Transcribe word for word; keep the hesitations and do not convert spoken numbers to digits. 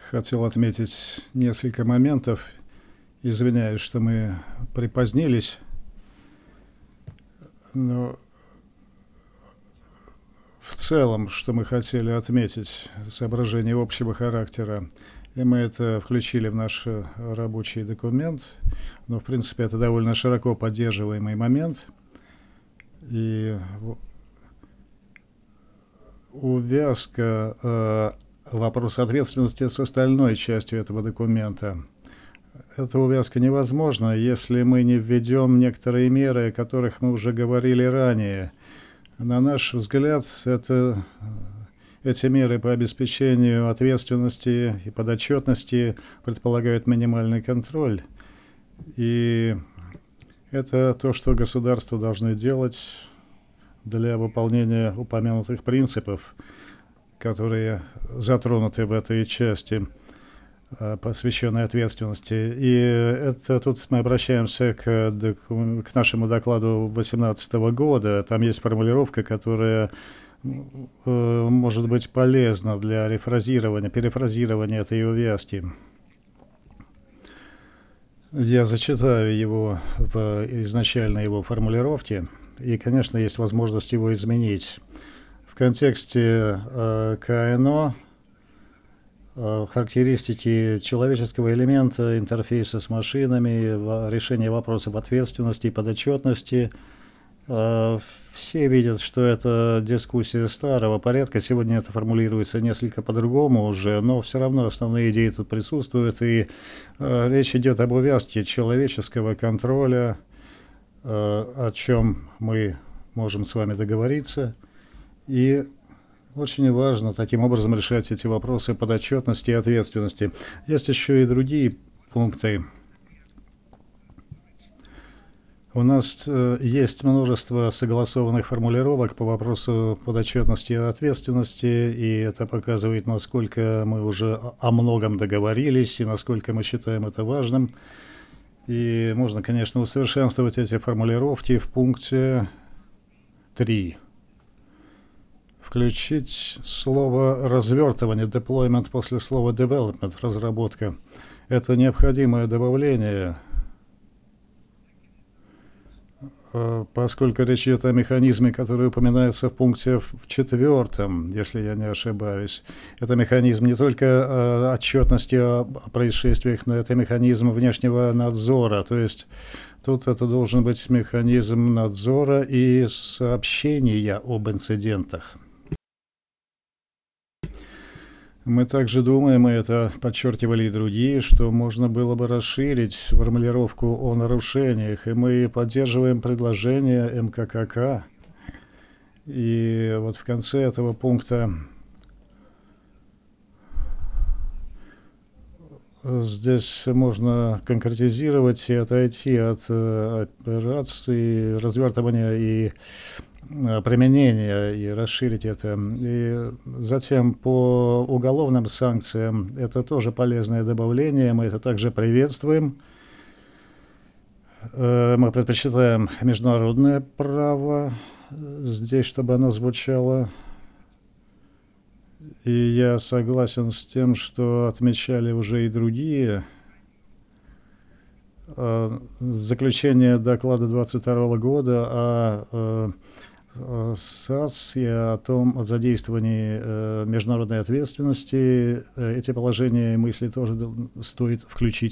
хотел отметить несколько моментов. Извиняюсь, что мы припозднились. Но в целом, что мы хотели отметить, соображения общего характера, и мы это включили в наш рабочий документ. Но, в принципе, это довольно широко поддерживаемый момент. И увязка э, вопрос ответственности с остальной частью этого документа. Эта увязка невозможна, если мы не введем некоторые меры, о которых мы уже говорили ранее. На наш взгляд, это, эти меры по обеспечению ответственности и подотчетности предполагают минимальный контроль. И это то, что государства должны делать для выполнения упомянутых принципов, которые затронуты в этой части, посвященной ответственности. И это тут мы обращаемся к, к нашему докладу две тысячи восемнадцатого года. Там есть формулировка, которая может быть полезна для рефразирования, перефразирования этой увязки. Я зачитаю его в изначальной его формулировке, и, конечно, есть возможность его изменить. В контексте э, КНО э, характеристики человеческого элемента, интерфейса с машинами, решение вопросов ответственности и подотчетности. Э, все видят, что это дискуссия старого порядка. Сегодня это формулируется несколько по-другому уже, но все равно основные идеи тут присутствуют. И э, речь идет об увязке человеческого контроля, э, о чем мы можем с вами договориться. И очень важно таким образом решать эти вопросы подотчетности и ответственности. Есть еще и другие пункты. У нас э, есть множество согласованных формулировок по вопросу подотчетности и ответственности, и это показывает, насколько мы уже о многом договорились и насколько мы считаем это важным. И можно, конечно, усовершенствовать эти формулировки в пункте три. Включить слово «развертывание», deployment после слова development, разработка. Это необходимое добавление, поскольку речь идет о механизме, который упоминается в пункте в четвертом, если я не ошибаюсь. Это механизм не только отчетности о происшествиях, но это механизм внешнего надзора. То есть тут это должен быть механизм надзора и сообщения об инцидентах. Мы также думаем, и это подчеркивали и другие, что можно было бы расширить формулировку о нарушениях, и мы поддерживаем предложение эм ка ка ка. И вот в конце этого пункта здесь можно конкретизировать и отойти от операции, развертывания и применения и расширить это. И затем по уголовным санкциям это тоже полезное добавление, мы это также приветствуем. Мы предпочитаем международное право здесь, чтобы оно звучало. И я согласен с тем, что отмечали уже и другие. Заключение доклада двадцать второго года о САС и о том, о задействовании э, международной ответственности. Эти положения и мысли тоже стоит включить